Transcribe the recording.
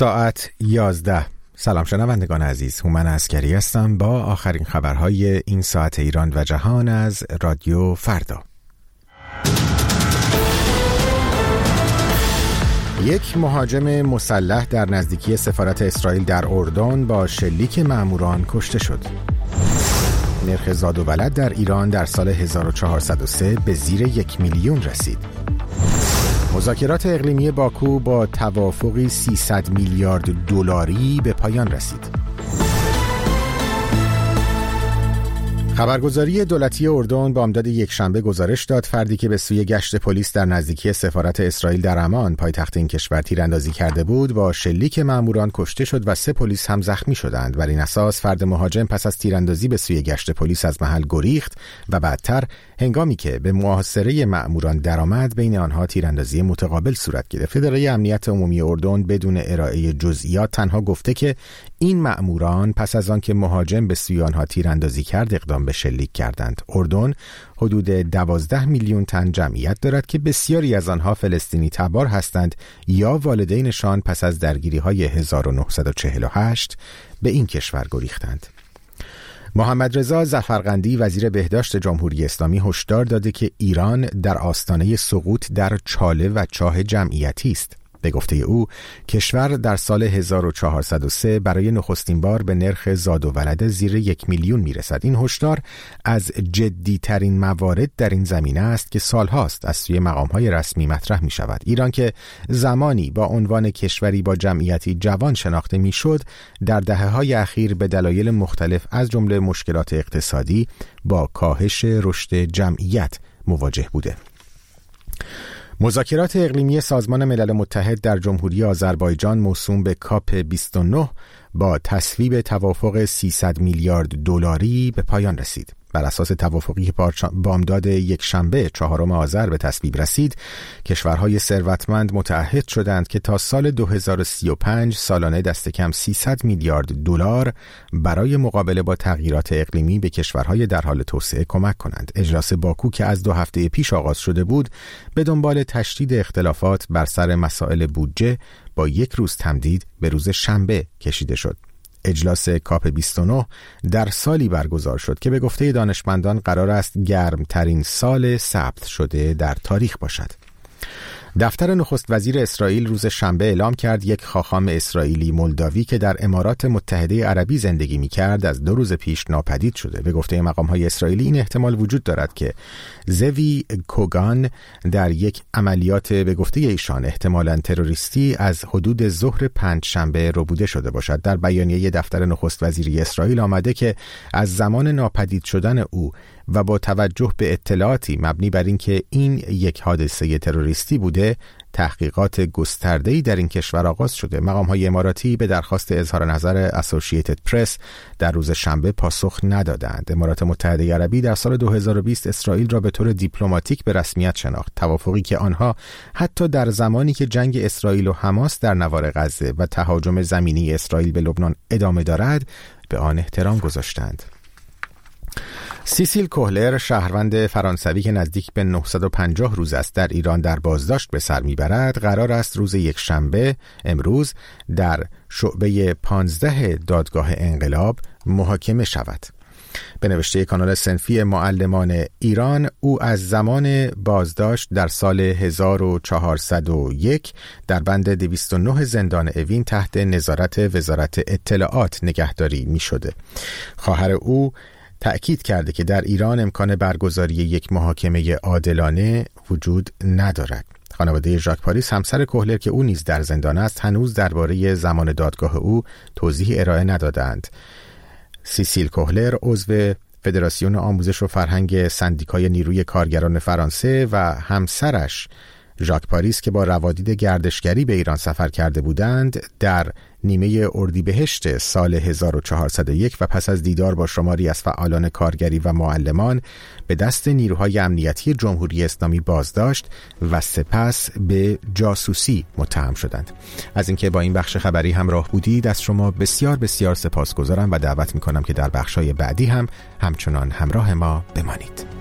ساعت 11. سلام شنوندگان عزیز، هومن عسکری هستم با آخرین خبرهای این ساعت ایران و جهان از رادیو فردا. یک مهاجم مسلح در نزدیکی سفارت اسرائیل در اردن با شلیک ماموران کشته شد. نرخ زاد و ولد در ایران در سال 1403 به زیر 1 میلیون رسید. مذاکرات اقلیمی باکو با توافقی 300 میلیارد دلاری به پایان رسید. خبرگزاری دولتی اردن بامداد یکشنبه گزارش داد فردی که به سوی گشت پلیس در نزدیکی سفارت اسرائیل در عمان پایتخت این کشور تیراندازی کرده بود با شلیک ماموران کشته شد و 3 پلیس هم زخمی شدند. بر این اساس فرد مهاجم پس از تیراندازی به سوی گشت پلیس از محل گریخت و بعدتر هنگامی که به محاصره ماموران درآمد بین آنها تیراندازی متقابل صورت گرفت. اداره امنیت عمومی اردن بدون ارائه جزئیات تنها گفته که این ماموران پس از آنکه مهاجم به سوی آنها تیراندازی کرد اقدام به شلیک کردند. اردن حدود 12 میلیون تن جمعیت دارد که بسیاری از آنها فلسطینی تبار هستند یا والدینشان پس از درگیری‌های 1948 به این کشور گریختند. محمد رضا ظفرقندی وزیر بهداشت جمهوری اسلامی هشدار داده که ایران در آستانه سقوط در چاله و چاه جمعیتی است. به گفته او کشور در سال 1403 برای نخستین بار به نرخ زاد و ولد زیر 1 میلیون میرسد. این هشدار از جدی‌ترین موارد در این زمینه است که سالهاست از سوی مقام‌های رسمی مطرح می‌شود. ایران که زمانی با عنوان کشوری با جمعیتی جوان شناخته می‌شد، در دهه‌های اخیر به دلایل مختلف از جمله مشکلات اقتصادی با کاهش رشد جمعیت مواجه بوده. مذاکرات اقلیمی سازمان ملل متحد در جمهوری آذربایجان موسوم به کاپ 29 با تصویب توافق 300 میلیارد دلاری به پایان رسید. بر اساس توافقی که بامداد یکشنبه 4 آذر به تصویب رسید، کشورهای ثروتمند متعهد شدند که تا سال 2035 سالانه دست کم 300 میلیارد دلار برای مقابله با تغییرات اقلیمی به کشورهای در حال توسعه کمک کنند. اجلاس باکو که از 2 هفته پیش آغاز شده بود، به دنبال تشدید اختلافات بر سر مسائل بودجه با 1 روز تمدید به روز شنبه کشیده شد. اجلاس کاپ 29 در سالی برگزار شد که به گفته دانشمندان قرار است گرمترین سال ثبت شده در تاریخ باشد. دفتر نخست وزیر اسرائیل روز شنبه اعلام کرد یک خاخام اسرائیلی مولداوی که در امارات متحده عربی زندگی می‌کرد از 2 روز پیش ناپدید شده. به گفته مقام‌های اسرائیلی این احتمال وجود دارد که زوی کوگان در یک عملیات به گفته ایشان احتمالاً تروریستی از حدود ظهر پنجشنبه ربوده شده باشد. در بیانیه دفتر نخست وزیری اسرائیل آمده که از زمان ناپدید شدن او و با توجه به اطلاعاتی مبنی بر اینکه این یک حادثه تروریستی بوده، تحقیقات گسترده‌ای در این کشور آغاز شده. مقام‌های اماراتی به درخواست اظهار نظر اسوسییتد پرس در روز شنبه پاسخ ندادند. امارات متحده عربی در سال 2020 اسرائیل را به طور دیپلماتیک به رسمیت شناخت، توافقی که آنها حتی در زمانی که جنگ اسرائیل و حماس در نوار غزه و تهاجم زمینی اسرائیل به لبنان ادامه دارد به آن احترام گذاشتند. سیسیل کوهلر، شهروند فرانسوی که نزدیک به 950 روز است در ایران در بازداشت به سر میبرد، قرار است روز یکشنبه امروز در شعبه 15 دادگاه انقلاب محاکمه شود. به نوشته کانال صنفی معلمان ایران، او از زمان بازداشت در سال 1401 در بند 209 زندان اوین تحت نظارت وزارت اطلاعات نگهداری می شده. خواهر او تأکید کرده که در ایران امکان برگزاری یک محاکمه عادلانه وجود ندارد. خانواده ژاک پاریس، همسر کوهلر که او نیز در زندان است، هنوز درباره زمان دادگاه او توضیح ارائه ندادند. سیسیل کوهلر عضو فدراسیون آموزش و فرهنگ سندیکای نیروی کارگران فرانسه و همسرش ژاک پاریس که با روادید گردشگری به ایران سفر کرده بودند، در نیمه اردیبهشت سال 1401 و پس از دیدار با شماری از فعالان کارگری و معلمان به دست نیروهای امنیتی جمهوری اسلامی بازداشت و سپس به جاسوسی متهم شدند. از اینکه با این بخش خبری همراه بودید از شما بسیار بسیار سپاسگزارم و دعوت می‌کنم که در بخش‌های بعدی هم همچنان همراه ما بمانید.